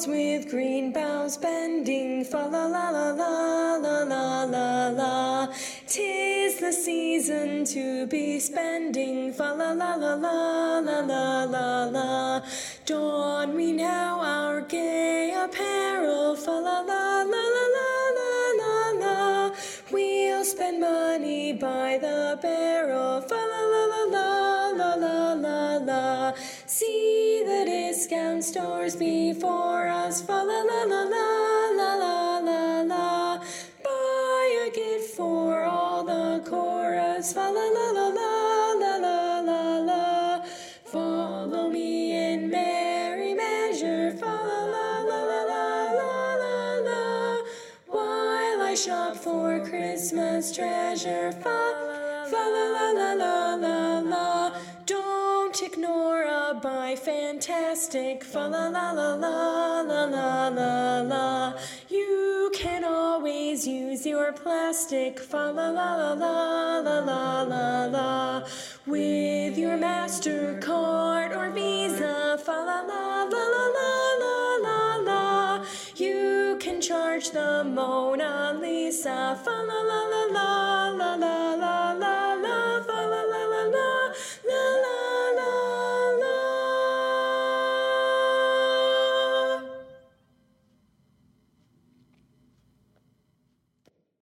with green boughs bending, fa la la la la la la la la. 'Tis the season to be spending, fa la la la la la la la la. Don we now our gay apparel, fa la la la la la la la la. We'll spend money by the barrel, fa la la la la la la la la. See the discount stores before us, fa la la la la la la la la. Buy a gift for all the chorus, fa la la la la la la la la. Follow me in merry measure, fa la la la la la la la la. While I shop for Christmas treasure, fa la la la la la la. Don't ignore a buy fantastic, fa la la la la la la la la. You can always use your plastic, fa la la la la la la la la. With your MasterCard or Visa, fa la la la la la la la la. You can charge the Mona Lisa, fa la la la la la la la la.